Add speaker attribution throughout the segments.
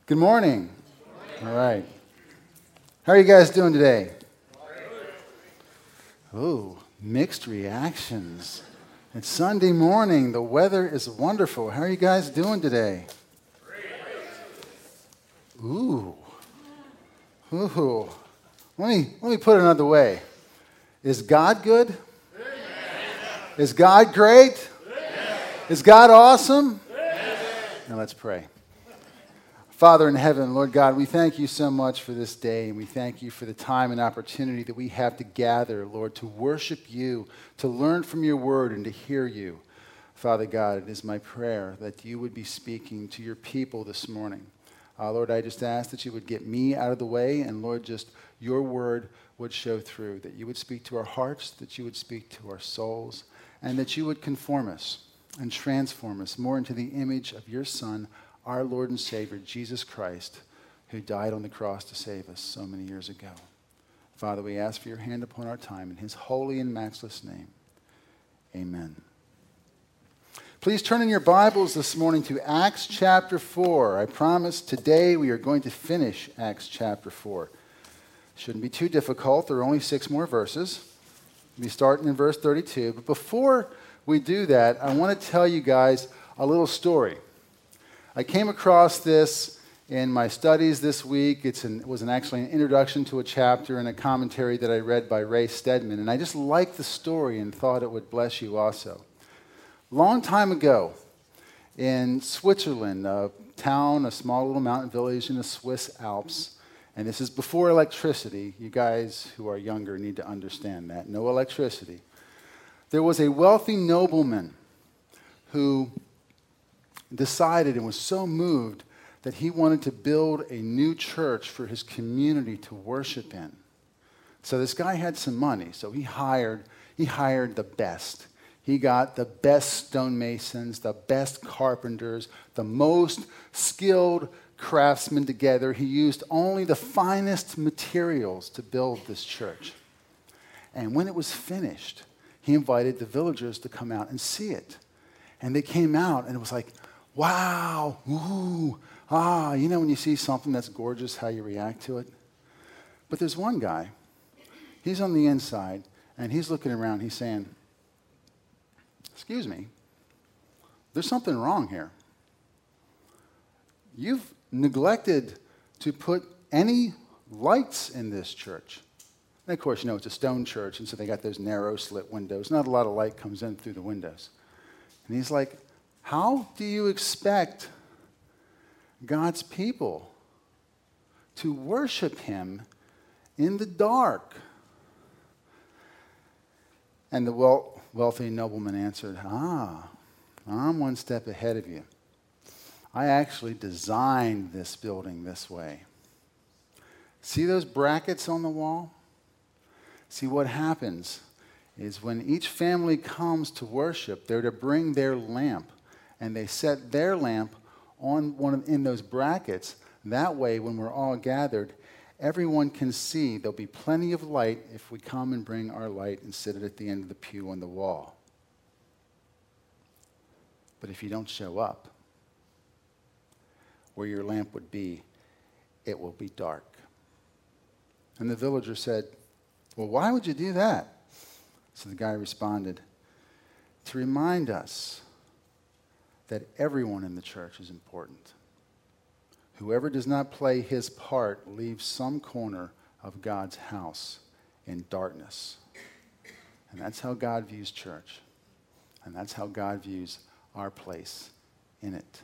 Speaker 1: Good morning. All right. How are you guys doing today? Ooh, mixed reactions. It's Sunday morning. The weather is wonderful. How are you guys doing today? Ooh. Ooh. Let me put it another way. Is God good? Is God great? Is God awesome? Now let's pray. Father in heaven, Lord God, we thank you so much for this day, and we thank you for the time and opportunity that we have to gather, Lord, to worship you, to learn from your word, and to hear you. Father God, it is my prayer that you would be speaking to your people this morning. Lord, I just ask that you would get me out of the way, and Lord, just your word would show through, that you would speak to our hearts, that you would speak to our souls, and that you would conform us and transform us more into the image of your Son, our Lord and Savior, Jesus Christ, who died on the cross to save us so many years ago. Father, we ask for your hand upon our time in his holy and matchless name. Amen. Please turn in your Bibles this morning to Acts chapter 4. I promise today we are going to finish Acts chapter 4. Shouldn't be too difficult. There are only 6 more verses. We'll be starting in verse 32. But before we do that, I want to tell you guys a little story. I came across this in my studies this week. It was actually an introduction to a chapter and a commentary that I read by Ray Stedman, and I just liked the story and thought it would bless you also. Long time ago, in Switzerland, a small little mountain village in the Swiss Alps, and this is before electricity. You guys who are younger need to understand that. No electricity. There was a wealthy nobleman who decided and was so moved that he wanted to build a new church for his community to worship in. So this guy had some money, so he hired the best. He got the best stonemasons, the best carpenters, the most skilled craftsmen together. He used only the finest materials to build this church. And when it was finished, he invited the villagers to come out and see it. And they came out, and it was like, wow, ooh, you know when you see something that's gorgeous, how you react to it? But there's one guy, he's on the inside, and he's looking around, he's saying, excuse me, there's something wrong here. You've neglected to put any lights in this church. And of course, you know, it's a stone church, and so they got those narrow slit windows. Not a lot of light comes in through the windows. And he's like, how do you expect God's people to worship him in the dark? And the wealthy nobleman answered, I'm one step ahead of you. I actually designed this building this way. See those brackets on the wall? See, what happens is when each family comes to worship, they're to bring their lamp, and they set their lamp on in those brackets. That way, when we're all gathered, everyone can see. There'll be plenty of light if we come and bring our light and sit it at the end of the pew on the wall. But if you don't show up, where your lamp would be, it will be dark. And the villager said, well, why would you do that? So the guy responded, to remind us that everyone in the church is important. Whoever does not play his part leaves some corner of God's house in darkness. And that's how God views church. And that's how God views our place in it.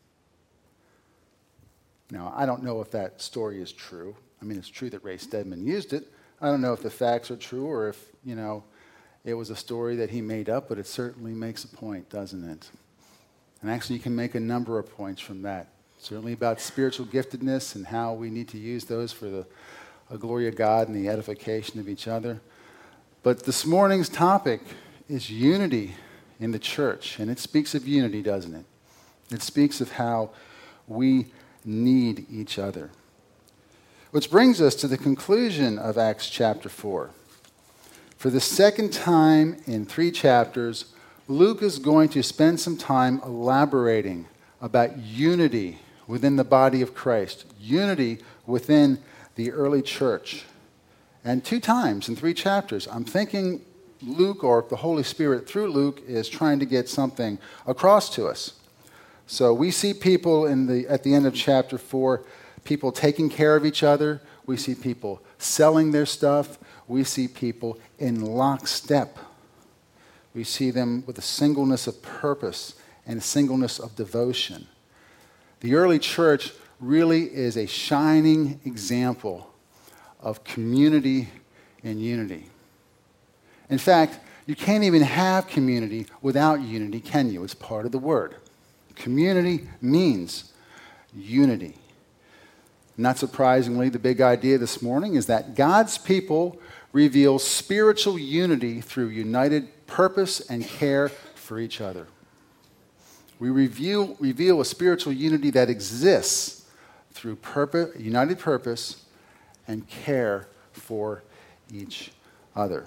Speaker 1: Now, I don't know if that story is true. I mean, it's true that Ray Stedman used it. I don't know if the facts are true or if, it was a story that he made up, but it certainly makes a point, doesn't it? And actually, you can make a number of points from that. Certainly about spiritual giftedness and how we need to use those for the glory of God and the edification of each other. But this morning's topic is unity in the church. And it speaks of unity, doesn't it? It speaks of how we need each other. Which brings us to the conclusion of Acts chapter 4. For the second time in 3 chapters, Luke is going to spend some time elaborating about unity within the body of Christ, unity within the early church. And 2 times in 3 chapters, I'm thinking Luke, or the Holy Spirit through Luke, is trying to get something across to us. So we see people at the end of chapter 4, people taking care of each other. We see people selling their stuff. We see people in lockstep. We see them with a singleness of purpose and a singleness of devotion. The early church really is a shining example of community and unity. In fact, you can't even have community without unity, can you? It's part of the word. Community means unity. Not surprisingly, the big idea this morning is that God's people reveal spiritual unity through united purpose and care for each other. We reveal a spiritual unity that exists through united purpose and care for each other.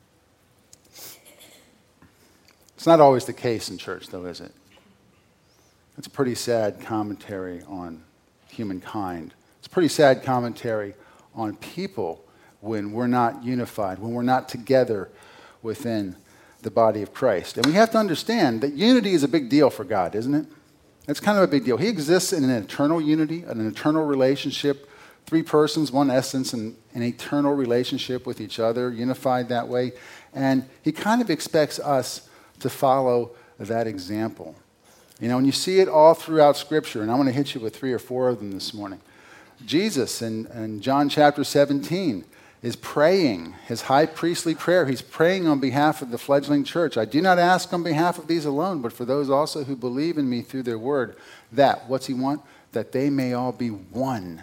Speaker 1: It's not always the case in church, though, is it? It's a pretty sad commentary on humankind. It's a pretty sad commentary on people when we're not unified, when we're not together within the body of Christ. And we have to understand that unity is a big deal for God, isn't it? It's kind of a big deal. He exists in an eternal unity, an eternal relationship, 3 persons, 1 essence, and an eternal relationship with each other, unified that way. And he kind of expects us to follow that example. You know, and you see it all throughout Scripture, and I'm going to hit you with 3 or 4 of them this morning. Jesus in John chapter 17 is praying his high priestly prayer. He's praying on behalf of the fledgling church. I do not ask on behalf of these alone, but for those also who believe in me through their word, that, what's he want? That they may all be one,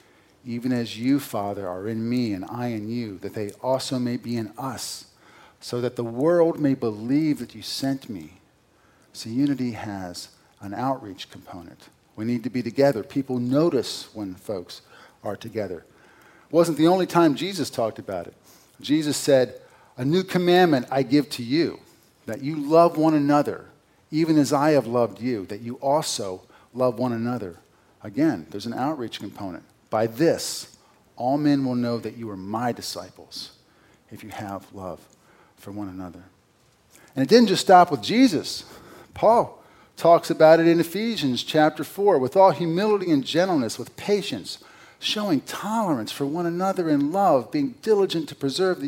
Speaker 1: even as you, Father, are in me and I in you, that they also may be in us, so that the world may believe that you sent me. So unity has an outreach component. We need to be together. People notice when folks are together. It wasn't the only time Jesus talked about it. Jesus said, "A new commandment I give to you, that you love one another, even as I have loved you, that you also love one another." Again, there's an outreach component. By this, all men will know that you are my disciples, if you have love for one another. And it didn't just stop with Jesus. Paul talks about it in Ephesians chapter 4, with all humility and gentleness, with patience, showing tolerance for one another in love, being diligent to preserve the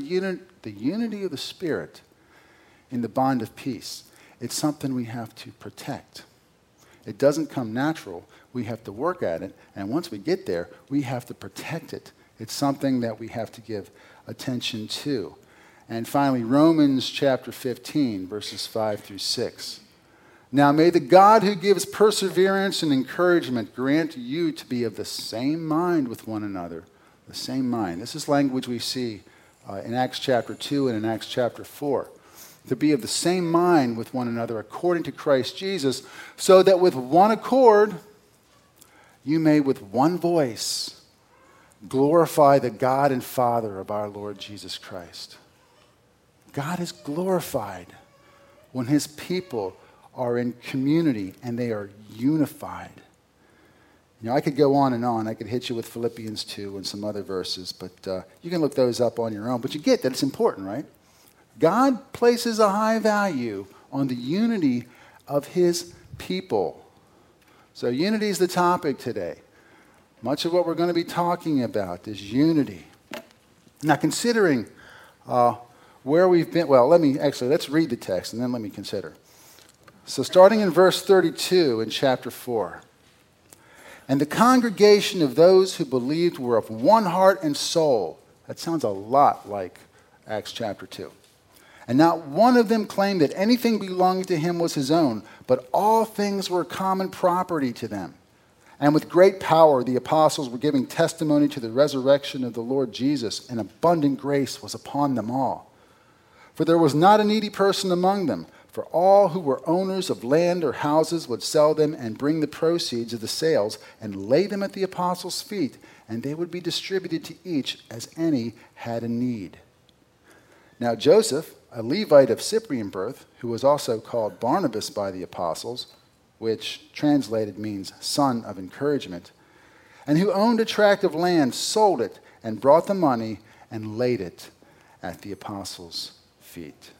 Speaker 1: unity of the Spirit in the bond of peace. It's something we have to protect. It doesn't come natural. We have to work at it. And once we get there, we have to protect it. It's something that we have to give attention to. And finally, Romans chapter 15, verses 5 through 6. Now may the God who gives perseverance and encouragement grant you to be of the same mind with one another. The same mind. This is language we see in Acts chapter 2 and in Acts chapter 4. To be of the same mind with one another according to Christ Jesus, so that with one accord you may with one voice glorify the God and Father of our Lord Jesus Christ. God is glorified when his people are in community and they are unified. You know, I could go on and on. I could hit you with Philippians 2 and some other verses, but you can look those up on your own. But you get that it's important, right? God places a high value on the unity of his people. So unity is the topic today. Much of what we're going to be talking about is unity. Now, considering where we've been, let's read the text and then let me consider. So starting in verse 32 in chapter 4. And the congregation of those who believed were of one heart and soul. That sounds a lot like Acts chapter 2. And not one of them claimed that anything belonging to him was his own, but all things were common property to them. And with great power the apostles were giving testimony to the resurrection of the Lord Jesus, and abundant grace was upon them all. For there was not a needy person among them, for all who were owners of land or houses would sell them and bring the proceeds of the sales and lay them at the apostles' feet, and they would be distributed to each as any had a need. Now Joseph, a Levite of Cyprian birth, who was also called Barnabas by the apostles, which translated means son of encouragement, and who owned a tract of land, sold it, and brought the money and laid it at the apostles' feet.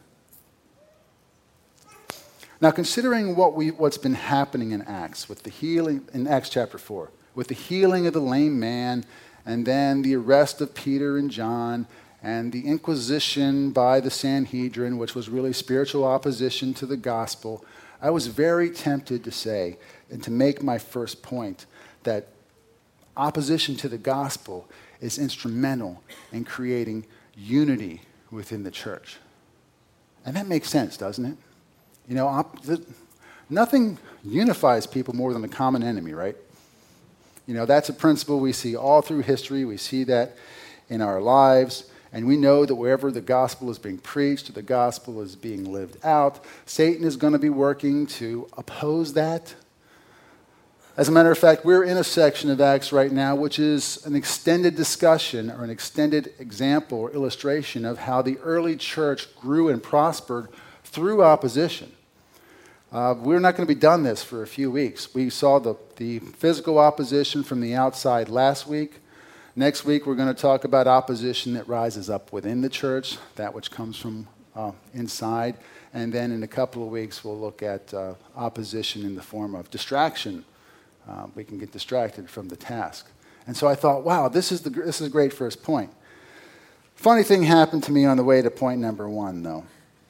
Speaker 1: Now, considering what's been happening in Acts with the healing, in Acts chapter 4, with the healing of the lame man, and then the arrest of Peter and John, and the inquisition by the Sanhedrin, which was really spiritual opposition to the gospel, I was very tempted to say, and to make my first point, that opposition to the gospel is instrumental in creating unity within the church. And that makes sense, doesn't it? You know, nothing unifies people more than a common enemy, right? You know, that's a principle we see all through history. We see that in our lives. And we know that wherever the gospel is being preached or the gospel is being lived out, Satan is going to be working to oppose that. As a matter of fact, we're in a section of Acts right now which is an extended discussion or an extended example or illustration of how the early church grew and prospered through opposition. We're not going to be done this for a few weeks. We saw the physical opposition from the outside last week. Next week, we're going to talk about opposition that rises up within the church, that which comes from inside. And then in a couple of weeks, we'll look at opposition in the form of distraction. We can get distracted from the task. And so I thought, wow, this is a great first point. Funny thing happened to me on the way to point number 1, though.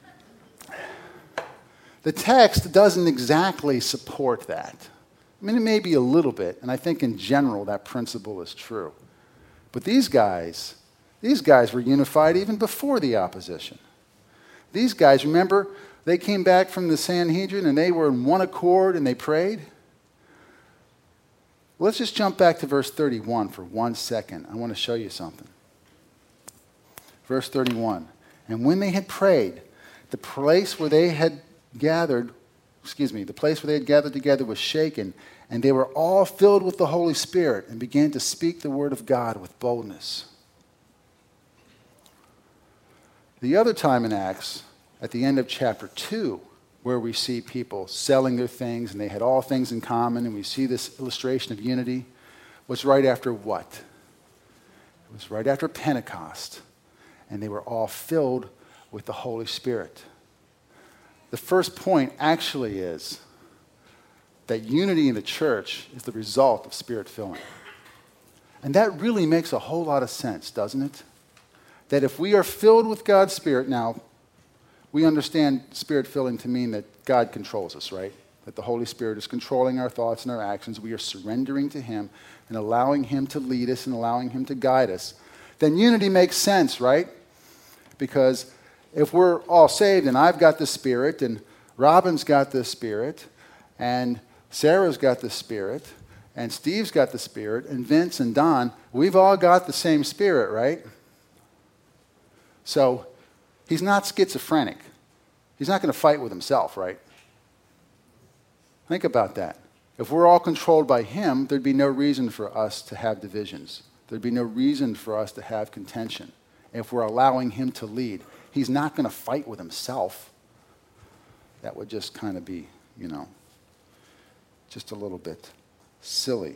Speaker 1: The text doesn't exactly support that. I mean, it may be a little bit, and I think in general that principle is true. But these guys were unified even before the opposition. These guys, remember, they came back from the Sanhedrin and they were in one accord and they prayed. Let's just jump back to verse 31 for 1 second. I want to show you something. Verse 31. And when they had prayed, the place where they had gathered together was shaken, and they were all filled with the Holy Spirit and began to speak the word of God with boldness. The other time in Acts, at the end of chapter 2, where we see people selling their things and they had all things in common, and we see this illustration of unity, was right after what? It was right after Pentecost, and they were all filled with the Holy Spirit. The first point actually is that unity in the church is the result of Spirit filling. And that really makes a whole lot of sense, doesn't it? That if we are filled with God's Spirit, now, we understand Spirit filling to mean that God controls us, right? That the Holy Spirit is controlling our thoughts and our actions. We are surrendering to Him and allowing Him to lead us and allowing Him to guide us. Then unity makes sense, right? Because if we're all saved and I've got the Spirit and Robin's got the Spirit and Sarah's got the Spirit and Steve's got the Spirit and Vince and Don, we've all got the same Spirit, right? So he's not schizophrenic. He's not going to fight with himself, right? Think about that. If we're all controlled by Him, there'd be no reason for us to have divisions. There'd be no reason for us to have contention if we're allowing Him to lead. He's not going to fight with himself. That would just kind of be, just a little bit silly.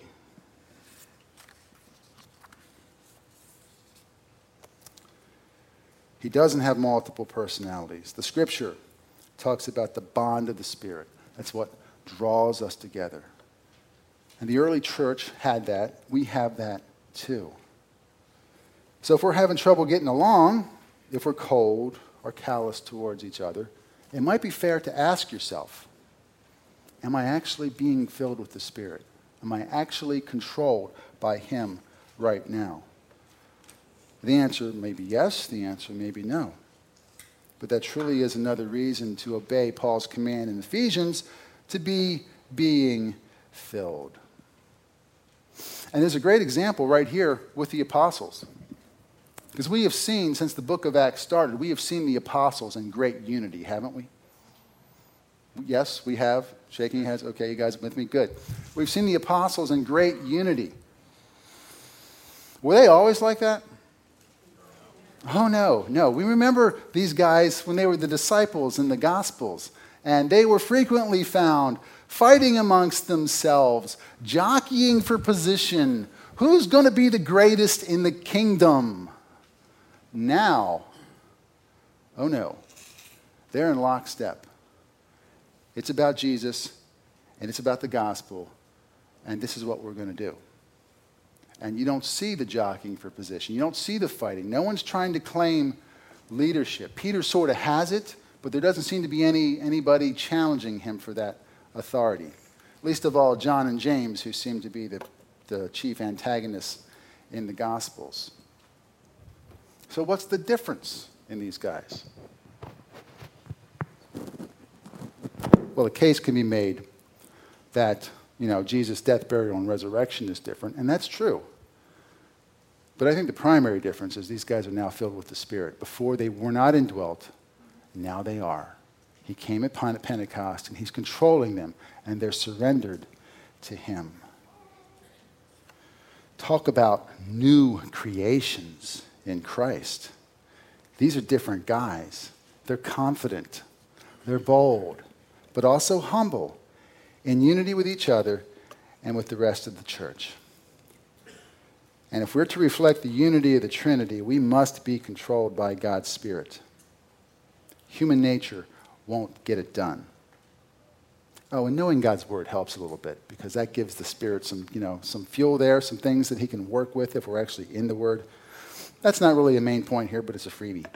Speaker 1: He doesn't have multiple personalities. The Scripture talks about the bond of the Spirit. That's what draws us together. And the early church had that. We have that too. So if we're having trouble getting along, if we're cold or callous towards each other, it might be fair to ask yourself, am I actually being filled with the Spirit? Am I actually controlled by Him right now? The answer may be yes, the answer may be no. But that truly is another reason to obey Paul's command in Ephesians to be being filled. And there's a great example right here with the apostles. Because we have seen, since the book of Acts started, we have seen the apostles in great unity, haven't we? Yes, we have. Shaking your heads. Okay, you guys are with me? Good. We've seen the apostles in great unity. Were they always like that? Oh, no. We remember these guys when they were the disciples in the Gospels. And they were frequently found fighting amongst themselves, jockeying for position. Who's going to be the greatest in the kingdom? Now, oh no, they're in lockstep. It's about Jesus, and it's about the gospel, and this is what we're going to do. And you don't see the jockeying for position. You don't see the fighting. No one's trying to claim leadership. Peter sort of has it, but there doesn't seem to be anybody challenging him for that authority. Least of all, John and James, who seem to be the chief antagonists in the Gospels. So what's the difference in these guys? Well, a case can be made that, Jesus' death, burial, and resurrection is different, and that's true. But I think the primary difference is these guys are now filled with the Spirit. Before they were not indwelt, now they are. He came at Pentecost, and he's controlling them, and they're surrendered to him. Talk about new creations in Christ. These are different guys. They're confident. They're bold, but also humble, in unity with each other and with the rest of the church. And if we're to reflect the unity of the Trinity, we must be controlled by God's Spirit. Human nature won't get it done. Oh, and knowing God's Word helps a little bit, because that gives the Spirit some fuel there, some things that he can work with if we're actually in the Word. That's not really a main point here, but it's a freebie.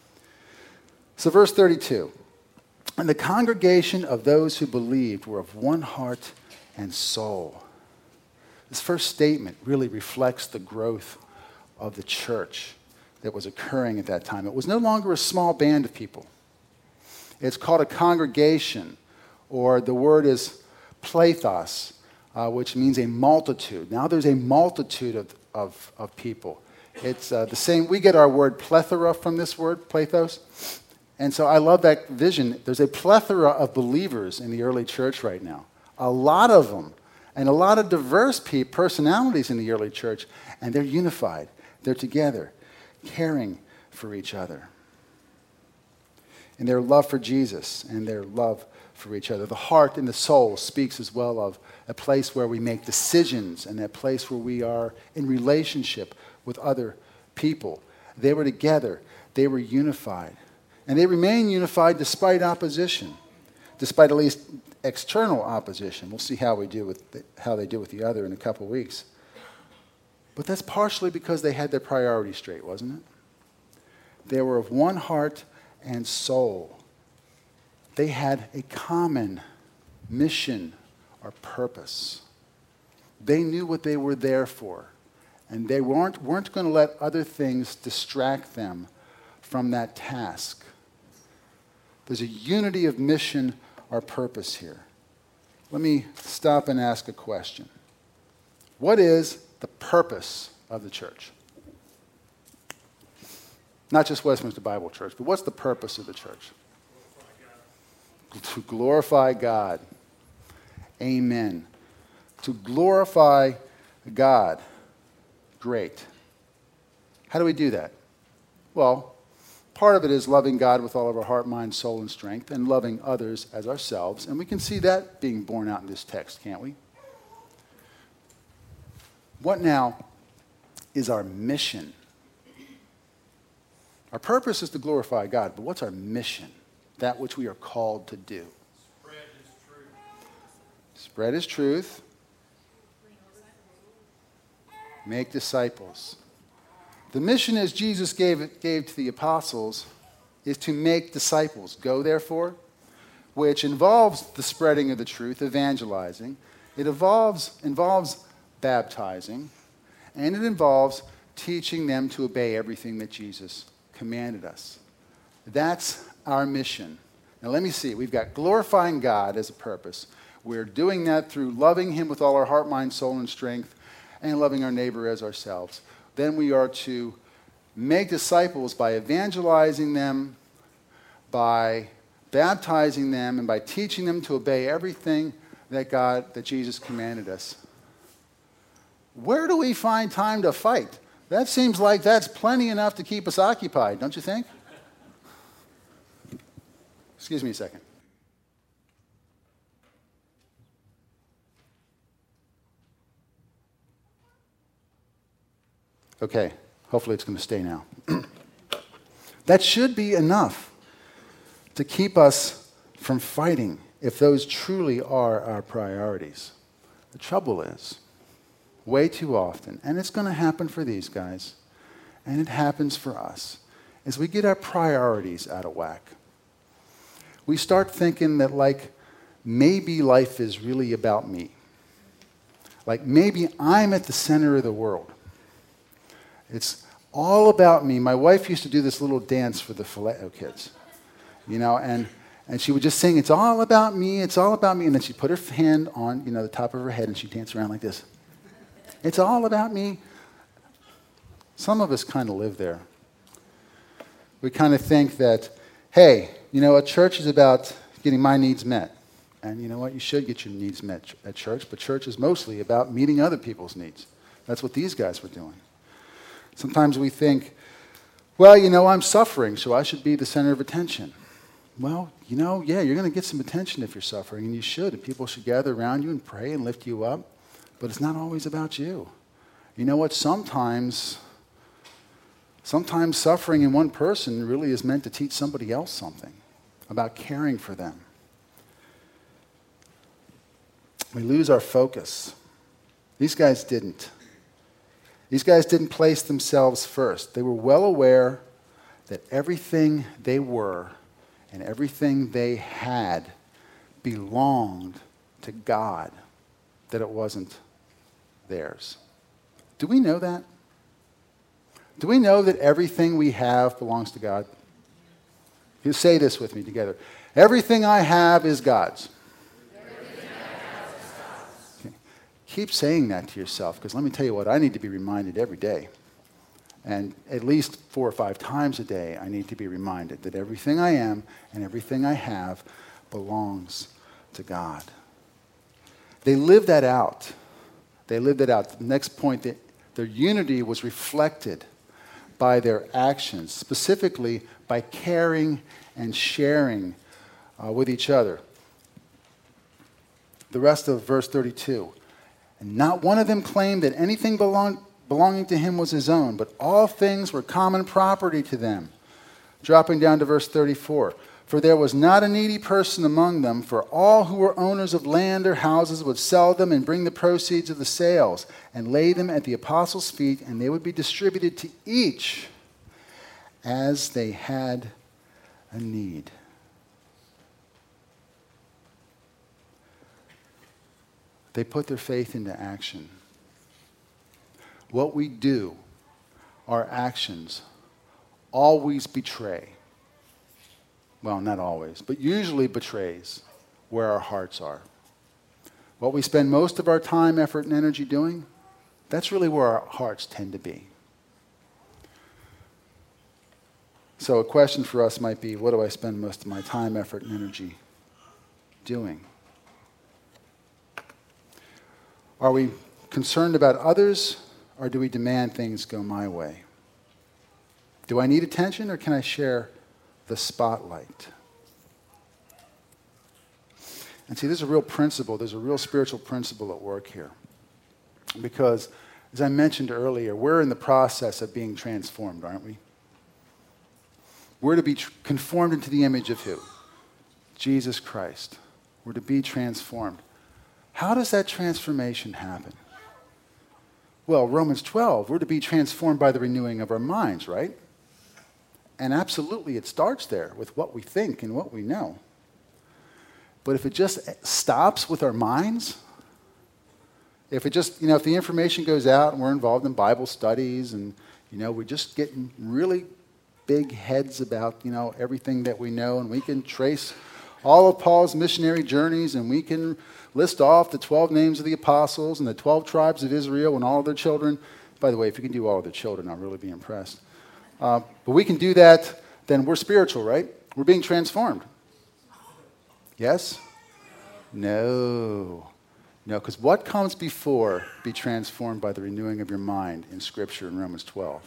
Speaker 1: So verse 32. And the congregation of those who believed were of one heart and soul. This first statement really reflects the growth of the church that was occurring at that time. It was no longer a small band of people. It's called a congregation, or the word is plethos, which means a multitude. Now there's a multitude of people. It's the same. We get our word plethora from this word, plethos. And so I love that vision. There's a plethora of believers in the early church right now. A lot of them. And a lot of diverse personalities in the early church. And they're unified. They're together, caring for each other. And their love for Jesus and their love for each other. The heart and the soul speaks as well of a place where we make decisions and a place where we are in relationship with other people. They were together. They were unified. And they remain unified despite opposition, despite at least external opposition. We'll see how they do with the other in a couple weeks. But that's partially because they had their priorities straight, wasn't it? They were of one heart and soul. They had a common mission or purpose. They knew what they were there for, and they weren't going to let other things distract them from that task. There's a unity of mission or purpose here. Let me stop and ask a question. What is the purpose of the church? Not just Westminster Bible Church, but what's the purpose of the church? To glorify God. Amen. To glorify God. Great. How do we do that? Well, part of it is loving God with all of our heart, mind, soul, and strength, and loving others as ourselves. And we can see that being borne out in this text, can't we? What now is our mission? Our purpose is to glorify God, but what's our mission? That which we are called to do.
Speaker 2: Spread His truth.
Speaker 1: Spread His truth. Make disciples. The mission, as Jesus gave to the apostles, is to make disciples. Go, therefore, which involves the spreading of the truth, evangelizing. It involves baptizing, and it involves teaching them to obey everything that Jesus commanded us. That's our mission. Now let me see. We've got glorifying God as a purpose. We're doing that through loving Him with all our heart, mind, soul, and strength, and loving our neighbor as ourselves. Then we are to make disciples by evangelizing them, by baptizing them, and by teaching them to obey everything that Jesus commanded us. Where do we find time to fight? That seems like that's plenty enough to keep us occupied, don't you think? Excuse me a second. Okay, hopefully it's going to stay now. That should be enough to keep us from fighting if those truly are our priorities. The trouble is, way too often, and it's going to happen for these guys, and it happens for us, is we get our priorities out of whack. We start thinking that, like, maybe life is really about me. Like, maybe I'm at the center of the world. It's all about me. My wife used to do this little dance for the Phileo kids, and she would just sing, "It's all about me, it's all about me." And then she'd put her hand on, the top of her head, and she'd dance around like this. It's all about me. Some of us kind of live there. We kind of think that, hey, a church is about getting my needs met. And you know what? You should get your needs met at church, but church is mostly about meeting other people's needs. That's what these guys were doing. Sometimes we think, well, I'm suffering, so I should be the center of attention. Well, yeah, you're going to get some attention if you're suffering, and you should. And people should gather around you and pray and lift you up. But it's not always about you. You know what? Sometimes suffering in one person really is meant to teach somebody else something about caring for them. We lose our focus. These guys didn't. These guys didn't place themselves first. They were well aware that everything they were and everything they had belonged to God, that it wasn't theirs. Do we know that? Do we know that everything we have belongs to God? You say this with me together. Everything I have is God's. Keep saying that to yourself, because let me tell you what, I need to be reminded every day. And at least 4 or 5 times a day, I need to be reminded that everything I am and everything I have belongs to God. They lived that out. They lived it out. The next point, their unity was reflected by their actions, specifically by caring and sharing with each other. The rest of verse 32. And not one of them claimed that anything belonging to him was his own, but all things were common property to them. Dropping down to verse 34. For there was not a needy person among them, for all who were owners of land or houses would sell them and bring the proceeds of the sales and lay them at the apostles' feet, and they would be distributed to each as they had a need. They put their faith into action. What we do, our actions, always betray. Well, not always, but usually betrays where our hearts are. What we spend most of our time, effort, and energy doing, that's really where our hearts tend to be. So a question for us might be, what do I spend most of my time, effort, and energy doing? Are we concerned about others, or do we demand things go my way? Do I need attention, or can I share the spotlight? And see, there's a real principle, there's a real spiritual principle at work here. Because, as I mentioned earlier, we're in the process of being transformed, aren't we? We're to be conformed into the image of who? Jesus Christ. We're to be transformed. How does that transformation happen? Well, Romans 12, we're to be transformed by the renewing of our minds, right? And absolutely, it starts there with what we think and what we know. But if it just stops with our minds, if it just, if the information goes out and we're involved in Bible studies and, we're just getting really big heads about, everything that we know, and we can trace all of Paul's missionary journeys, and we can list off the 12 names of the apostles and the 12 tribes of Israel and all of their children. By the way, if you can do all of their children, I'll really be impressed. But we can do that, then we're spiritual, right? We're being transformed. Yes? No. No, because what comes before be transformed by the renewing of your mind in Scripture in Romans 12?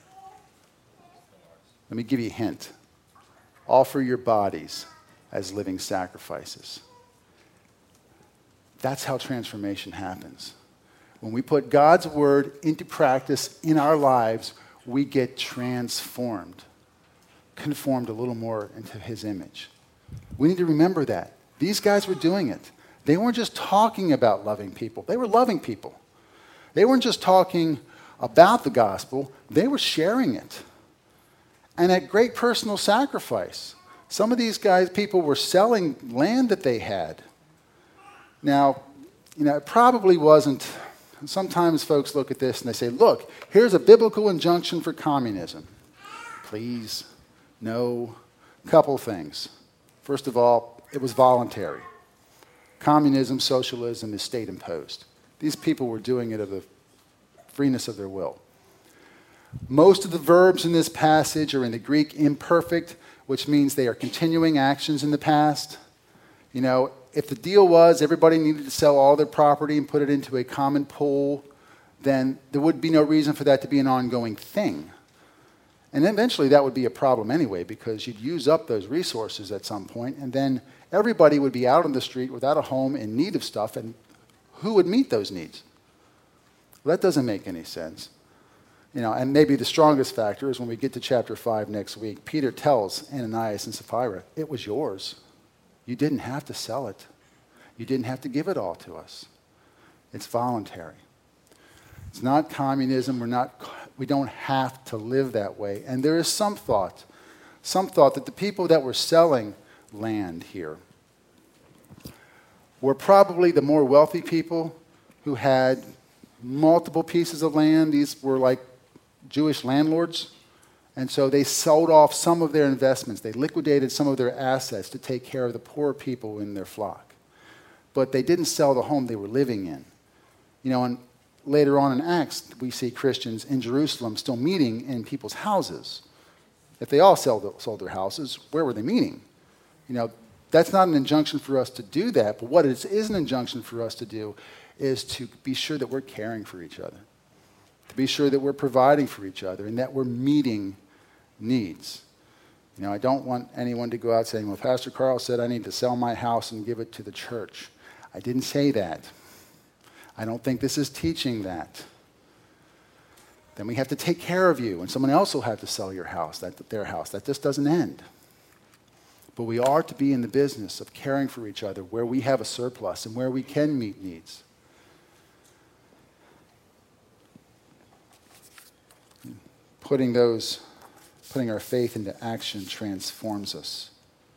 Speaker 1: Let me give you a hint. Offer your bodies as living sacrifices. That's how transformation happens. When we put God's word into practice in our lives, we get transformed, conformed a little more into his image. We need to remember that. These guys were doing it. They weren't just talking about loving people. They were loving people. They weren't just talking about the gospel. They were sharing it. And at great personal sacrifice. Some of these people were selling land that they had. Now, it probably wasn't. Sometimes folks look at this and they say, look, here's a biblical injunction for communism. Please, no. Couple things. First of all, it was voluntary. Communism, socialism is state-imposed. These people were doing it of the freeness of their will. Most of the verbs in this passage are in the Greek imperfect, which means they are continuing actions in the past. If the deal was everybody needed to sell all their property and put it into a common pool, then there would be no reason for that to be an ongoing thing. And eventually that would be a problem anyway, because you'd use up those resources at some point, and then everybody would be out on the street without a home in need of stuff, and who would meet those needs? Well, that doesn't make any sense. And maybe the strongest factor is when we get to chapter 5 next week, Peter tells Ananias and Sapphira, it was yours. You didn't have to sell it. You didn't have to give it all to us. It's voluntary. It's not communism. We don't have to live that way. And there is some thought that the people that were selling land here were probably the more wealthy people who had multiple pieces of land. These were like Jewish landlords. And so they sold off some of their investments. They liquidated some of their assets to take care of the poor people in their flock. But they didn't sell the home they were living in. And later on in Acts, we see Christians in Jerusalem still meeting in people's houses. If they all sold their houses, where were they meeting? That's not an injunction for us to do that, but what it is an injunction for us to do is to be sure that we're caring for each other, to be sure that we're providing for each other, and that we're meeting needs. I don't want anyone to go out saying, well, Pastor Carl said I need to sell my house and give it to the church. I didn't say that. I don't think this is teaching that. Then we have to take care of you, and someone else will have to sell your house, their house. That just doesn't end. But we are to be in the business of caring for each other where we have a surplus and where we can meet needs. Putting our faith into action transforms us.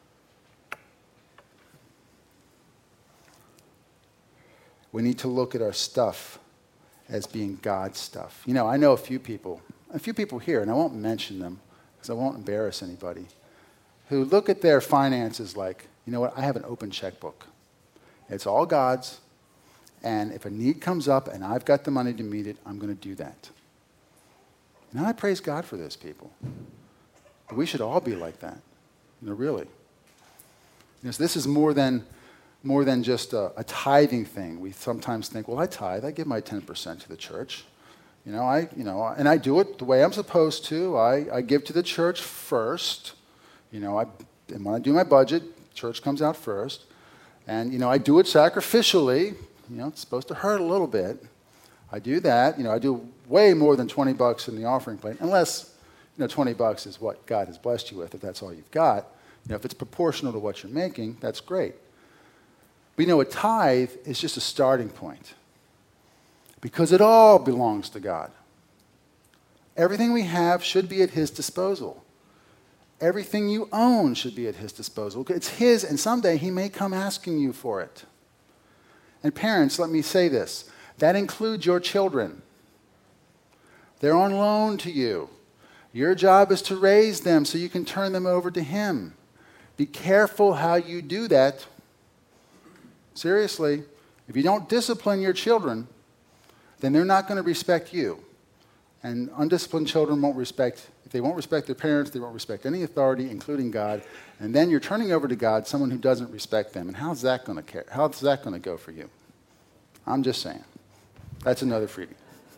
Speaker 1: We need to look at our stuff as being God's stuff. I know a few people here, and I won't mention them because I won't embarrass anybody, who look at their finances like, I have an open checkbook. It's all God's, and if a need comes up and I've got the money to meet it, I'm going to do that. And I praise God for those people. But we should all be like that, really. So this is more than just a tithing thing. We sometimes think, well, I tithe. I give my 10% to the church. And I do it the way I'm supposed to. I give to the church first. And when I do my budget, church comes out first. And, I do it sacrificially. It's supposed to hurt a little bit. I do that. I do way more than $20 in the offering plate, unless, $20 is what God has blessed you with, if that's all you've got. If it's proportional to what you're making, that's great. But a tithe is just a starting point, because it all belongs to God. Everything we have should be at his disposal. Everything you own should be at his disposal. It's his, and someday he may come asking you for it. And parents, let me say this. That includes your children. They're on loan to you. Your job is to raise them so you can turn them over to him. Be careful how you do that. Seriously, if you don't discipline your children, then they're not going to respect you. And undisciplined children if they won't respect their parents, they won't respect any authority, including God. And then you're turning over to God someone who doesn't respect them. And how's that going to go for you? I'm just saying. That's another freebie.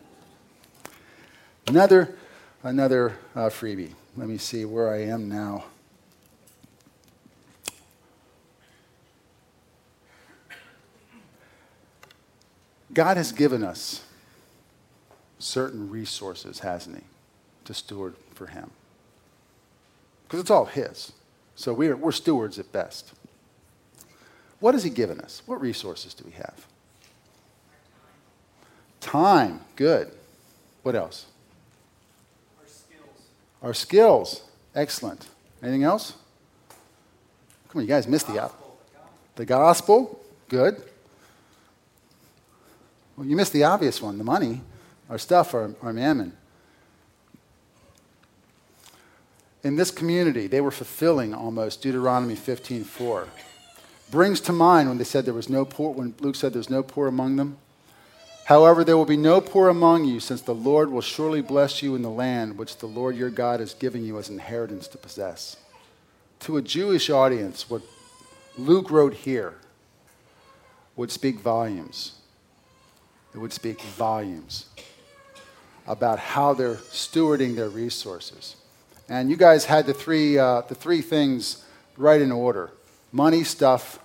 Speaker 1: Another freebie. Let me see where I am now. God has given us certain resources, hasn't he, to steward for him? Because it's all his. So we're stewards at best. What has he given us? What resources do we have? Time. Good. What else? Our skills. Excellent. Anything else? Come on, you guys missed the gospel. Good. Well, you missed the obvious one, the money, our stuff, our mammon. In this community, they were fulfilling almost Deuteronomy 15:4. Brings to mind when they said there was no poor, when Luke said there's no poor among them. However, there will be no poor among you, since the Lord will surely bless you in the land which the Lord your God is giving you as inheritance to possess. To a Jewish audience, what Luke wrote here would speak volumes. It would speak volumes about how they're stewarding their resources. And you guys had the three things right in order. Money, stuff,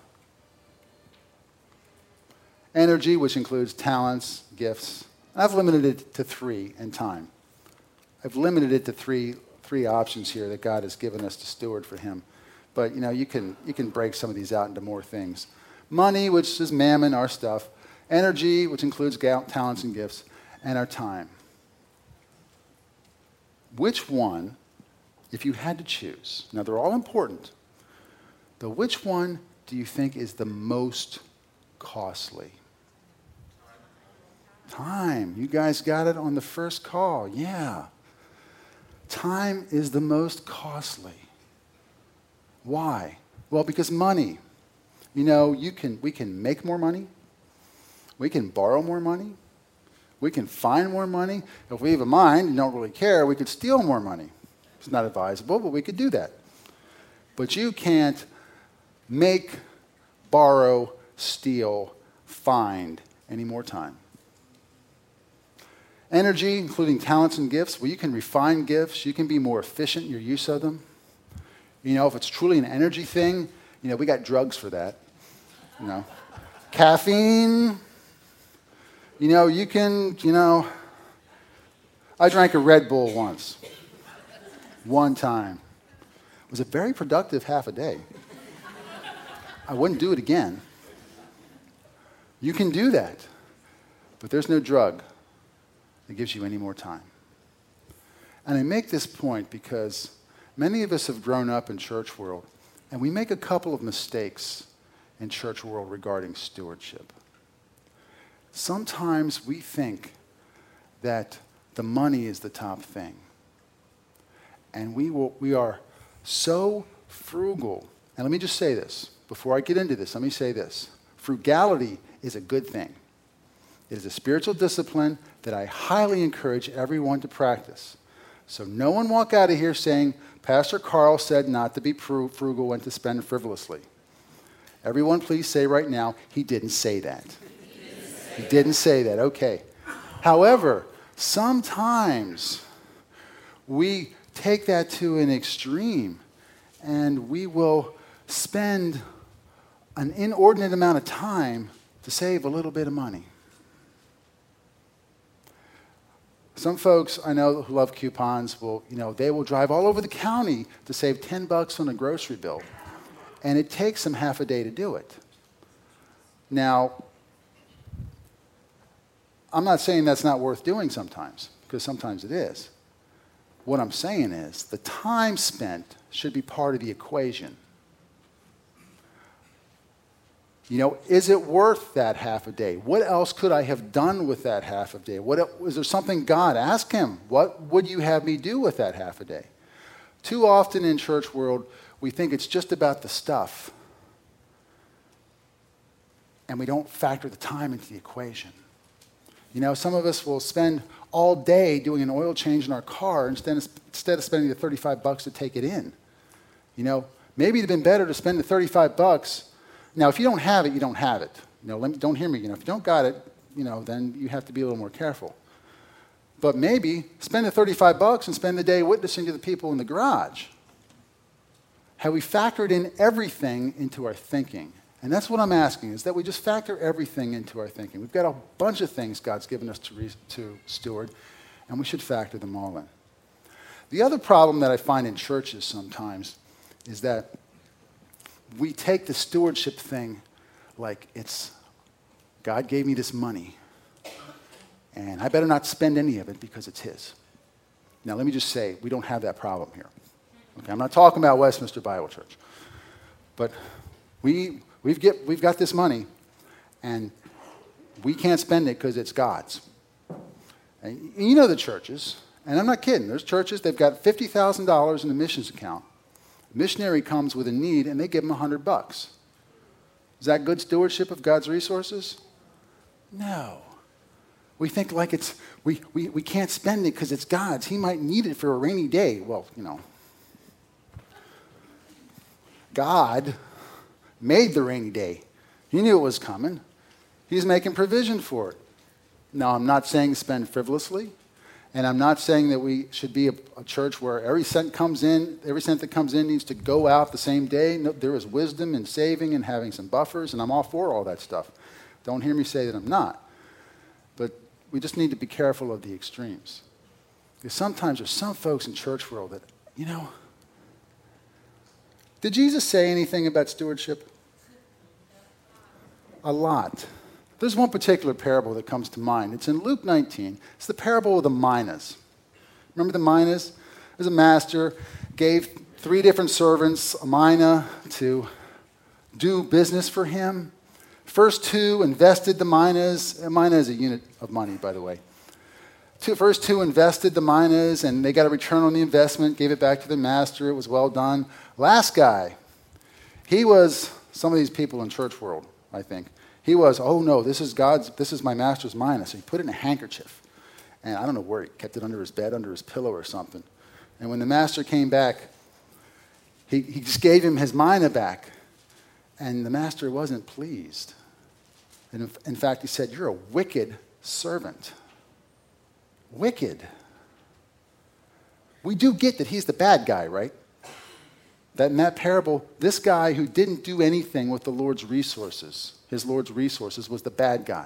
Speaker 1: energy, which includes talents, gifts. I've limited it to 3, and time. I've limited it to three options here that God has given us to steward for him. But you can break some of these out into more things. Money, which is mammon, our stuff. Energy, which includes talents and gifts, and our time. Which one, if you had to choose, now they're all important, but which one do you think is the most costly? Time. You guys got it on the first call. Yeah. Time is the most costly. Why? Well, because money. We can make more money. We can borrow more money. We can find more money. If we have a mind and don't really care, we could steal more money. It's not advisable, but we could do that. But you can't make, borrow, steal, find any more time. Energy, including talents and gifts. Well, you can refine gifts. You can be more efficient in your use of them. If it's truly an energy thing, we got drugs for that. Caffeine. You can, I drank a Red Bull once. One time. It was a very productive half a day. I wouldn't do it again. You can do that. But there's no drug that gives you any more time. And I make this point because many of us have grown up in church world, and we make a couple of mistakes in church world regarding stewardship. Sometimes we think that the money is the top thing. And we are so frugal. And let me just say this. Before I get into this, let me say this. Frugality is a good thing. It is a spiritual discipline that I highly encourage everyone to practice. So no one walk out of here saying, Pastor Carl said not to be frugal and to spend frivolously. Everyone please say right now, he didn't say that. He didn't say that. Okay. However, sometimes we take that to an extreme and we will spend an inordinate amount of time to save a little bit of money. Some folks I know who love coupons they will drive all over the county to save $10 on a grocery bill. And it takes them half a day to do it. Now, I'm not saying that's not worth doing sometimes, because sometimes it is. What I'm saying is the time spent should be part of the equation. Is it worth that half a day? What else could I have done with that half a day? Is there something God? Ask him, what would you have me do with that half a day? Too often in church world, we think it's just about the stuff. And we don't factor the time into the equation. Some of us will spend all day doing an oil change in our car instead of spending the $35 to take it in. Maybe it'd been better to spend the $35. Now, if you don't have it, you don't have it. Don't hear me. If you don't got it, then you have to be a little more careful. But maybe spend the $35 and spend the day witnessing to the people in the garage. Have we factored in everything into our thinking? And that's what I'm asking, is that we just factor everything into our thinking. We've got a bunch of things God's given us to steward, and we should factor them all in. The other problem that I find in churches sometimes is that we take the stewardship thing like it's, God gave me this money, and I better not spend any of it because it's his. Now, let me just say, we don't have that problem here. Okay, I'm not talking about Westminster Bible Church. But we've got this money, and we can't spend it because it's God's. And you know the churches, and I'm not kidding. There's churches, they've got $50,000 in the missions account. A missionary comes with a need, and they give them $100. Is that good stewardship of God's resources? No. We think like it's, we can't spend it because it's God's. He might need it for a rainy day. Well, God made the rainy day. He knew it was coming. He's making provision for it. Now, I'm not saying spend frivolously, and I'm not saying that we should be a church where every cent that comes in needs to go out the same day. No, there is wisdom in saving and having some buffers, and I'm all for all that stuff. Don't hear me say that I'm not. But we just need to be careful of the extremes. Because sometimes there's some folks in church world that, did Jesus say anything about stewardship? A lot. There's one particular parable that comes to mind. It's in Luke 19. It's the parable of the minas. Remember the minas? There's a master, gave 3 different servants a mina to do business for him. First 2 invested the minas. A mina is a unit of money, by the way. First 2 invested the minas, and they got a return on the investment, gave it back to the master. It was well done. Last guy, he was some of these people in church world, I think. He was, oh no, this is my master's mina. So he put it in a handkerchief. And I don't know where he kept it, under his bed, under his pillow or something. And when the master came back, he just gave him his mina back. And the master wasn't pleased. And in fact, he said, you're a wicked servant. Wicked. We do get that he's the bad guy, right? That in that parable, this guy who didn't do anything with the Lord's resources, his Lord's resources, was the bad guy.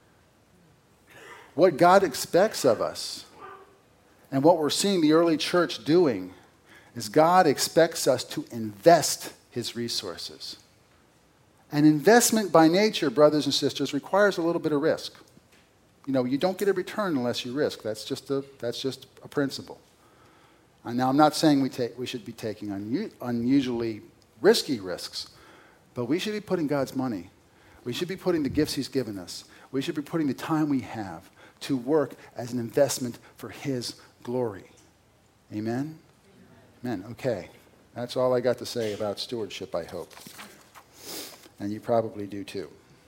Speaker 1: What God expects of us, and what we're seeing the early church doing, is God expects us to invest his resources. And investment by nature, brothers and sisters, requires a little bit of risk. You don't get a return unless you risk. That's just a principle. And now, I'm not saying we should be taking unusually risky risks, but we should be putting God's money. We should be putting the gifts he's given us. We should be putting the time we have to work as an investment for his glory. Amen? Amen. Okay. That's all I got to say about stewardship, I hope. And you probably do too.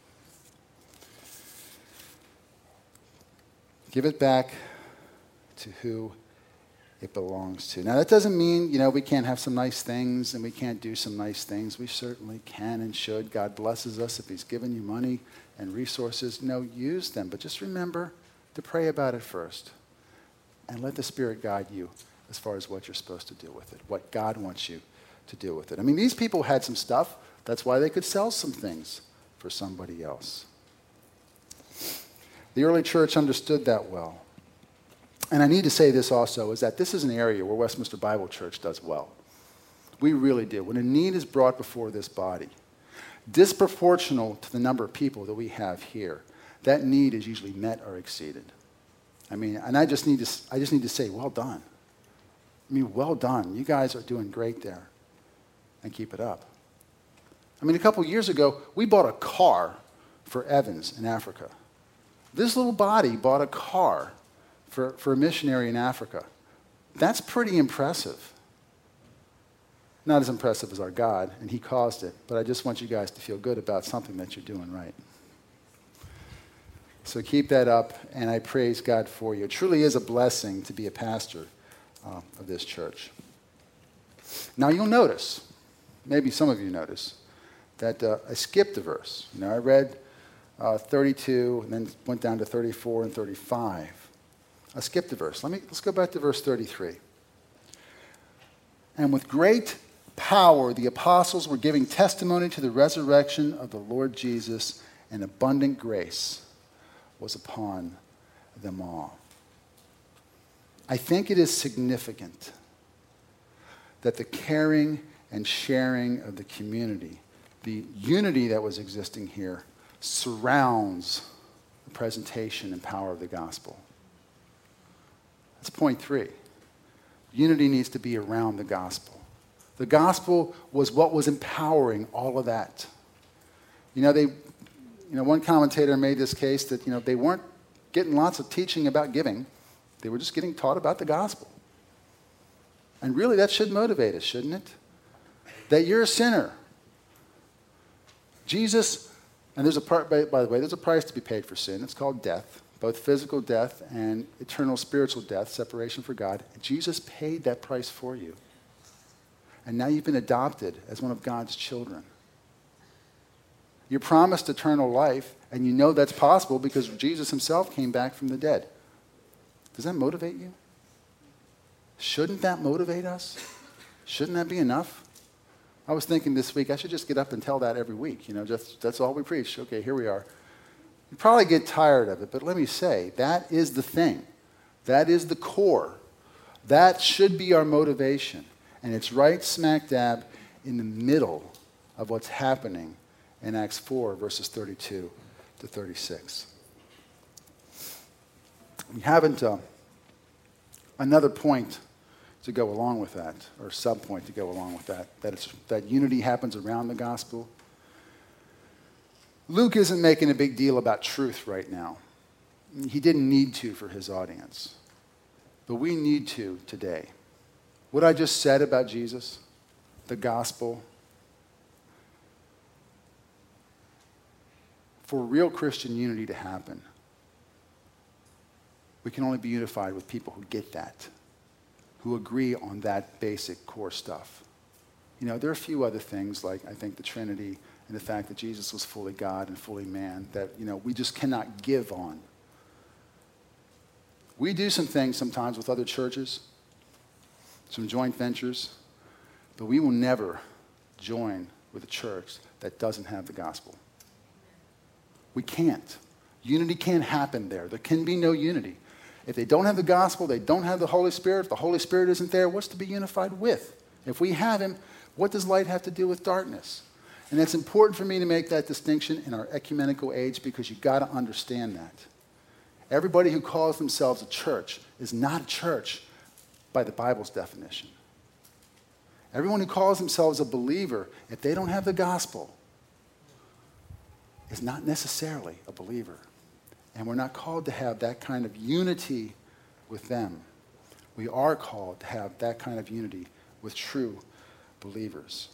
Speaker 1: Give it back to who it belongs to. Now, that doesn't mean, we can't have some nice things and we can't do some nice things. We certainly can and should. God blesses us if he's given you money and resources. Use them. But just remember to pray about it first. And let the Spirit guide you as far as what you're supposed to do with it, what God wants you to do with it. I mean, these people had some stuff. That's why they could sell some things for somebody else. The early church understood that well. And I need to say this also, is that this is an area where Westminster Bible Church does well. We really do. When a need is brought before this body, disproportional to the number of people that we have here, that need is usually met or exceeded. I mean, and I just need to say, well done. Well done. You guys are doing great there. And keep it up. A couple years ago, we bought a car for Evans in Africa. This little body bought a car for a missionary in Africa. That's pretty impressive. Not as impressive as our God, and he caused it, but I just want you guys to feel good about something that you're doing right. So keep that up, and I praise God for you. It truly is a blessing to be a pastor of this church. Now you'll notice, maybe some of you notice, that I skipped a verse. I read 32 and then went down to 34 and 35. I skipped a verse. Let's go back to verse 33. And with great power, the apostles were giving testimony to the resurrection of the Lord Jesus, and abundant grace was upon them all. I think it is significant that the caring and sharing of the community, the unity that was existing here, surrounds the presentation and power of the gospel. That's point 3. Unity needs to be around the gospel. The gospel was what was empowering all of that. One commentator made this case that, they weren't getting lots of teaching about giving. They were just getting taught about the gospel. And really, that should motivate us, shouldn't it? That you're a sinner. Jesus, and there's a part, by the way, there's a price to be paid for sin. It's called death, both physical death and eternal spiritual death, separation from God. And Jesus paid that price for you. And now you've been adopted as one of God's children. You're promised eternal life, and you know that's possible because Jesus himself came back from the dead. Does that motivate you? Shouldn't that motivate us? Shouldn't that be enough? I was thinking this week, I should just get up and tell that every week. That's all we preach. Okay, here we are. You probably get tired of it, but let me say, that is the thing. That is the core. That should be our motivation. And it's right smack dab in the middle of what's happening in Acts 4, verses 32 to 36. We haven't another point to go along with that, or sub-point to go along with that, that unity happens around the gospel. Luke isn't making a big deal about truth right now. He didn't need to for his audience. But we need to today. What I just said about Jesus, the gospel, for real Christian unity to happen, we can only be unified with people who get that, who agree on that basic core stuff. There are a few other things, like I think the Trinity and the fact that Jesus was fully God and fully man, that we just cannot give on. We do some things sometimes with other churches, some joint ventures, but we will never join with a church that doesn't have the gospel. We can't. Unity can't happen there. There can be no unity. If they don't have the gospel, they don't have the Holy Spirit. If the Holy Spirit isn't there, what's to be unified with? If we have him, what does light have to do with darkness? And it's important for me to make that distinction in our ecumenical age because you've got to understand that. Everybody who calls themselves a church is not a church by the Bible's definition. Everyone who calls themselves a believer, if they don't have the gospel, is not necessarily a believer. And we're not called to have that kind of unity with them. We are called to have that kind of unity with true believers.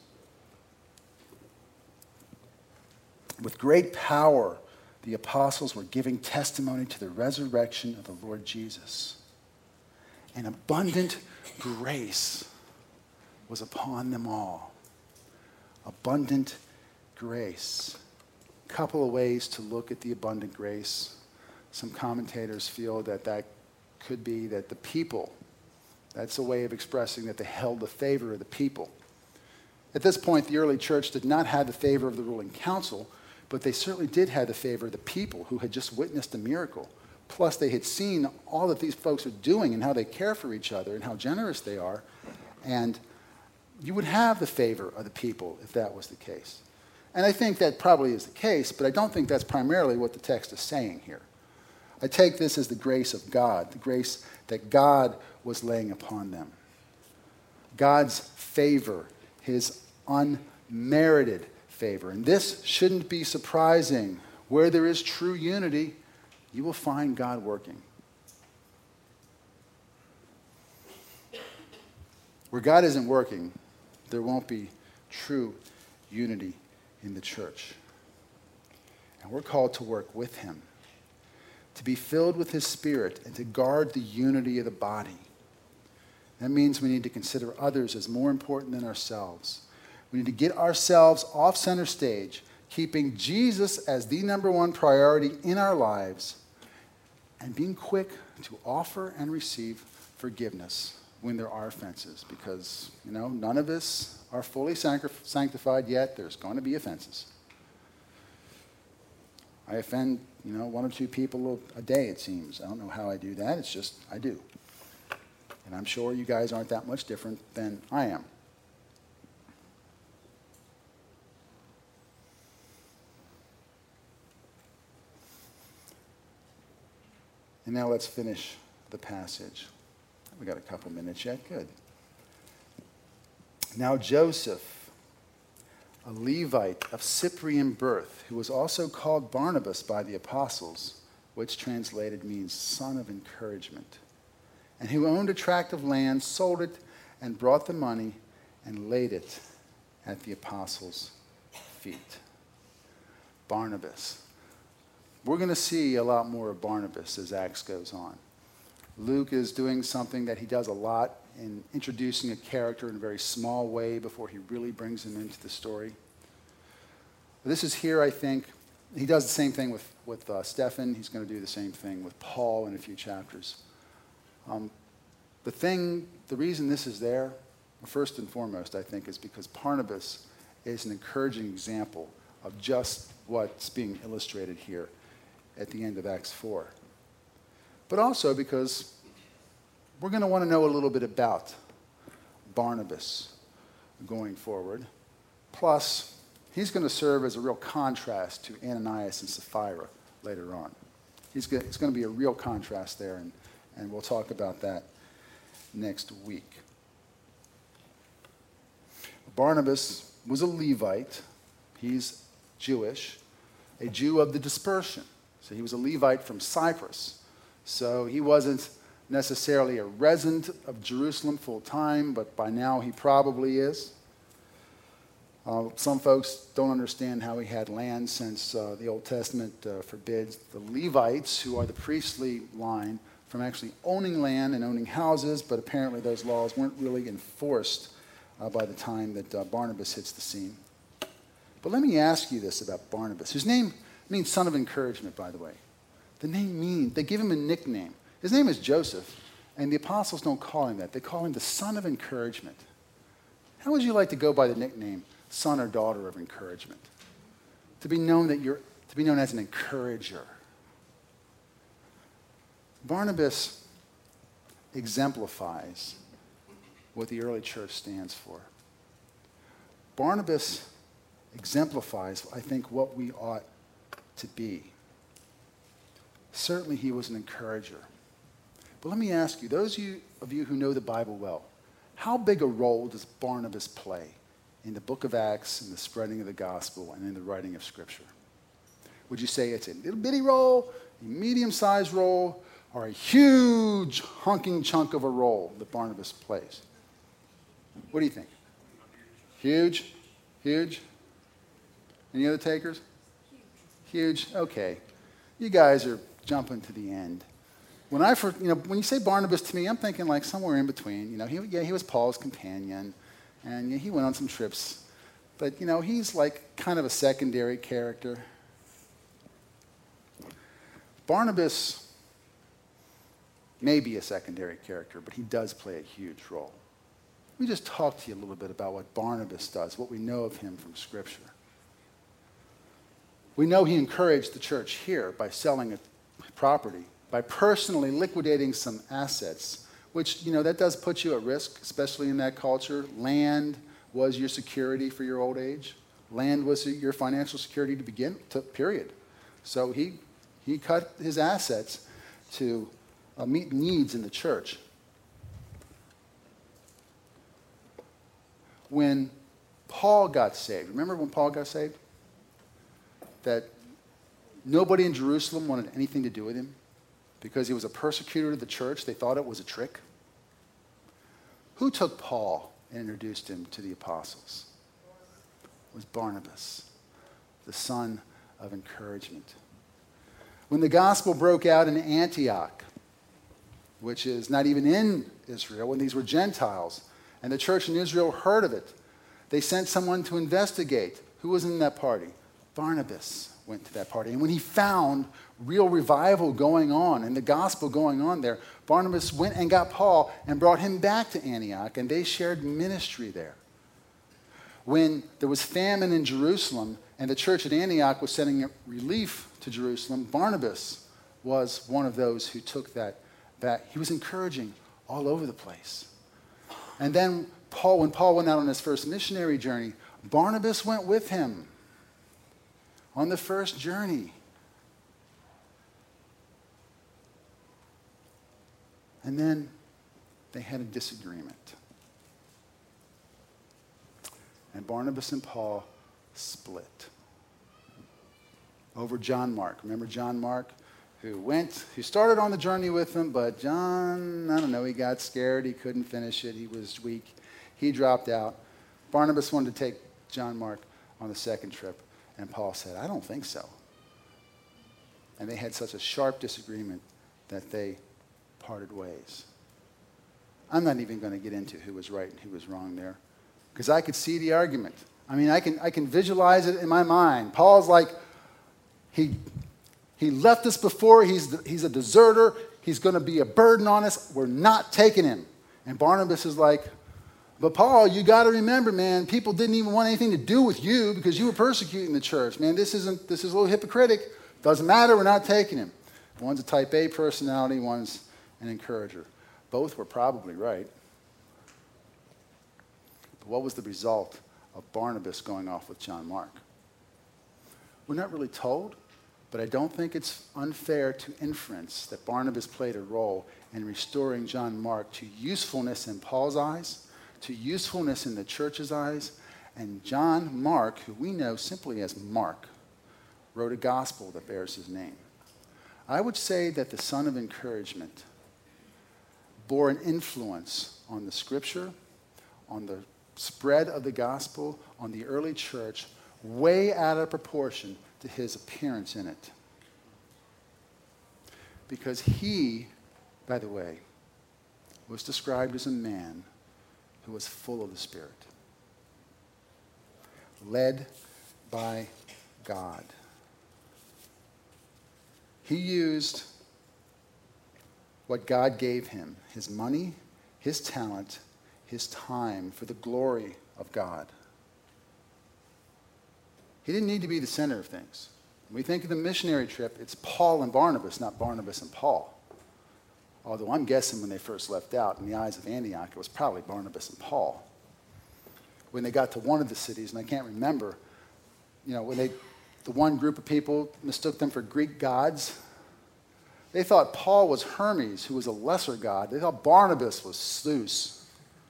Speaker 1: With great power, the apostles were giving testimony to the resurrection of the Lord Jesus. And abundant grace was upon them all. Abundant grace. A couple of ways to look at the abundant grace. Some commentators feel that could be that the people, that's a way of expressing that they held the favor of the people. At this point, the early church did not have the favor of the ruling council, but they certainly did have the favor of the people who had just witnessed a miracle. Plus, they had seen all that these folks are doing and how they care for each other and how generous they are. And you would have the favor of the people if that was the case. And I think that probably is the case, but I don't think that's primarily what the text is saying here. I take this as the grace of God, the grace that God was laying upon them. God's favor, his unmerited favor. And this shouldn't be surprising. Where there is true unity, you will find God working. Where God isn't working, there won't be true unity in the church. And we're called to work with him, to be filled with his Spirit, and to guard the unity of the body. That means we need to consider others as more important than ourselves. We need to get ourselves off center stage, keeping Jesus as the number one priority in our lives, and being quick to offer and receive forgiveness when there are offenses, because, none of us are fully sanctified yet. There's going to be offenses. I offend, one or two people a day, it seems. I don't know how I do that. It's just I do. And I'm sure you guys aren't that much different than I am. And now let's finish the passage. We got a couple minutes yet. Good. Now Joseph, a Levite of Cyprian birth, who was also called Barnabas by the apostles, which translated means son of encouragement, and who owned a tract of land, sold it, and brought the money and laid it at the apostles' feet. Barnabas. We're going to see a lot more of Barnabas as Acts goes on. Luke is doing something that he does a lot in introducing a character in a very small way before he really brings him into the story. This is here, I think. He does the same thing with Stephen. He's going to do the same thing with Paul in a few chapters. The reason this is there, first and foremost, I think, is because Barnabas is an encouraging example of just what's being illustrated here at the end of Acts 4. But also because we're going to want to know a little bit about Barnabas going forward. Plus, he's going to serve as a real contrast to Ananias and Sapphira later on. It's going to be a real contrast there, and we'll talk about that next week. Barnabas was a Levite. He's Jewish, a Jew of the dispersion. So he was a Levite from Cyprus. So he wasn't necessarily a resident of Jerusalem full time, but by now he probably is. Some folks don't understand how he had land, since the Old Testament forbids the Levites, who are the priestly line, from actually owning land and owning houses, but apparently those laws weren't really enforced by the time that Barnabas hits the scene. But let me ask you this about Barnabas, whose name means son of encouragement, by the way. The name means, they give him a nickname. His name is Joseph, and the apostles don't call him that. They call him the son of encouragement. How would you like to go by the nickname son or daughter of encouragement? To be known as an encourager. Barnabas exemplifies what the early church stands for. Barnabas exemplifies, I think, what we ought to be. Certainly he was an encourager. But let me ask you, those of you who know the Bible well, how big a role does Barnabas play in the book of Acts, in the spreading of the gospel, and in the writing of Scripture? Would you say it's a little bitty role, a medium-sized role, or a huge hunking chunk of a role that Barnabas plays? What do you think? Huge? Huge? Any other takers? Huge. Okay. You guys are jumping to the end. When you say Barnabas to me, I'm thinking like somewhere in between. He was Paul's companion, and he went on some trips. But, he's like kind of a secondary character. Barnabas may be a secondary character, but he does play a huge role. Let me just talk to you a little bit about what Barnabas does, what we know of him from Scripture. We know he encouraged the church here by selling a property, by personally liquidating some assets, which, that does put you at risk, especially in that culture. Land was your security for your old age. Land was your financial security period. So he cut his assets to meet needs in the church. When Paul got saved, remember when Paul got saved? That nobody in Jerusalem wanted anything to do with him because he was a persecutor of the church. They thought it was a trick. Who took Paul and introduced him to the apostles? It was Barnabas, the son of encouragement. When the gospel broke out in Antioch, which is not even in Israel, when these were Gentiles, and the church in Israel heard of it, they sent someone to investigate. Who was in that party? Barnabas. went to that party. And when he found real revival going on and the gospel going on there, Barnabas went and got Paul and brought him back to Antioch, and they shared ministry there. When there was famine in Jerusalem and the church at Antioch was sending relief to Jerusalem, Barnabas was one of those who took that. He was encouraging all over the place. And then when Paul went out on his first missionary journey, Barnabas went with him on the first journey. And then they had a disagreement. And Barnabas and Paul split over John Mark. Remember John Mark, who started on the journey with them, but John, I don't know, he got scared. He couldn't finish it. He was weak. He dropped out. Barnabas wanted to take John Mark on the second trip, and Paul said, I don't think so. And they had such a sharp disagreement that they parted ways. I'm not even going to get into who was right and who was wrong there, because I could see the argument. I mean, I can visualize it in my mind. Paul's like, he left us before. He's a deserter. He's going to be a burden on us. We're not taking him. And Barnabas is like, but Paul, you got to remember, man, people didn't even want anything to do with you because you were persecuting the church. Man, this is a little hypocritic. Doesn't matter. We're not taking him. One's a type A personality. One's an encourager. Both were probably right. But what was the result of Barnabas going off with John Mark? We're not really told, but I don't think it's unfair to inference that Barnabas played a role in restoring John Mark to usefulness in Paul's eyes, to usefulness in the church's eyes, and John Mark, who we know simply as Mark, wrote a gospel that bears his name. I would say that the son of encouragement bore an influence on the scripture, on the spread of the gospel, on the early church, way out of proportion to his appearance in it. Because he, by the way, was described as a man who was full of the Spirit, led by God. He used what God gave him, his money, his talent, his time, for the glory of God. He didn't need to be the center of things. When we think of the missionary trip, it's Paul and Barnabas, not Barnabas and Paul. Although I'm guessing when they first left out, in the eyes of Antioch, it was probably Barnabas and Paul. When they got to one of the cities, and I can't remember, when the one group of people mistook them for Greek gods, they thought Paul was Hermes, who was a lesser god. They thought Barnabas was Zeus.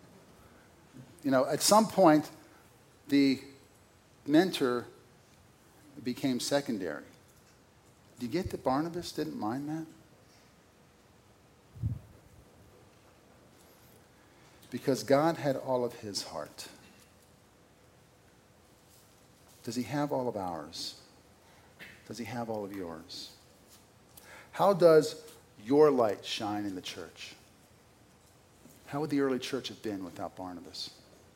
Speaker 1: At some point, the mentor became secondary. Do you get that Barnabas didn't mind that? Because God had all of his heart. Does he have all of ours? Does he have all of yours? How does your light shine in the church? How would the early church have been without Barnabas?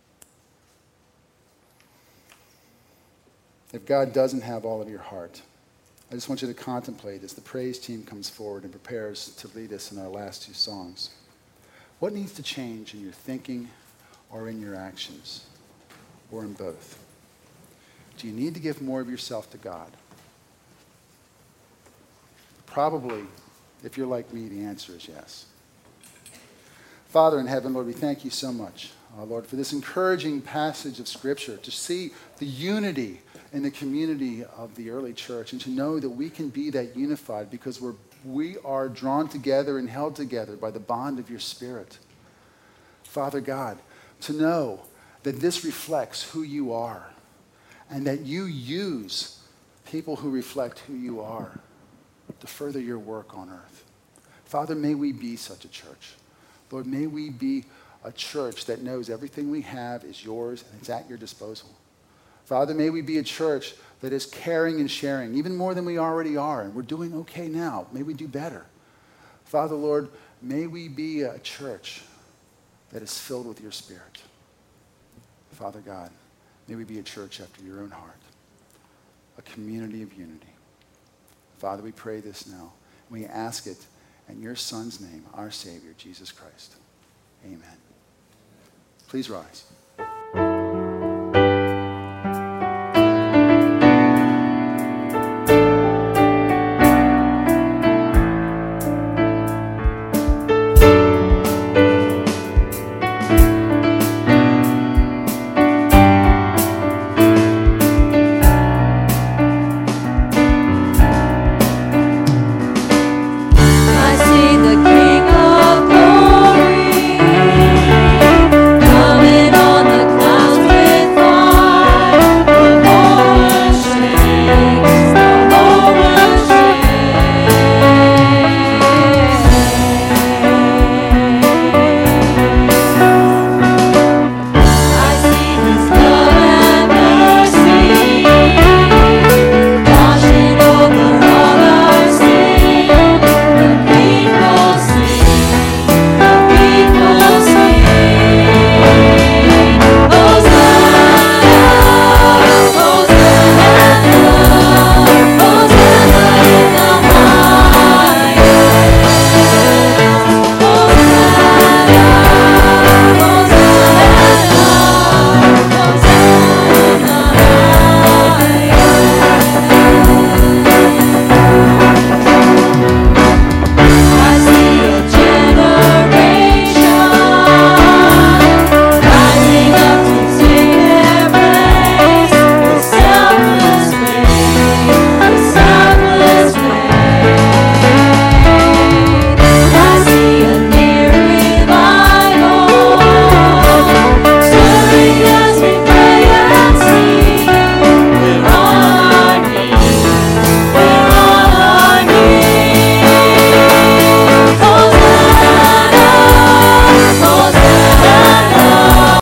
Speaker 1: If God doesn't have all of your heart, I just want you to contemplate as the praise team comes forward and prepares to lead us in our last two songs. What needs to change in your thinking or in your actions or in both? Do you need to give more of yourself to God? Probably, if you're like me, the answer is yes. Father in heaven, Lord, we thank you so much, Lord, for this encouraging passage of Scripture, to see the unity in the community of the early church and to know that we can be that unified because we are drawn together and held together by the bond of your Spirit. Father God, to know that this reflects who you are and that you use people who reflect who you are to further your work on earth. Father, may we be such a church. Lord, may we be a church that knows everything we have is yours and it's at your disposal. Father, may we be a church that is caring and sharing, even more than we already are, and we're doing okay now. May we do better. Father, Lord, may we be a church that is filled with your Spirit. Father God, may we be a church after your own heart. a community of unity. Father, we pray this now. We ask it in your Son's name, our Savior, Jesus Christ. Amen. Please rise.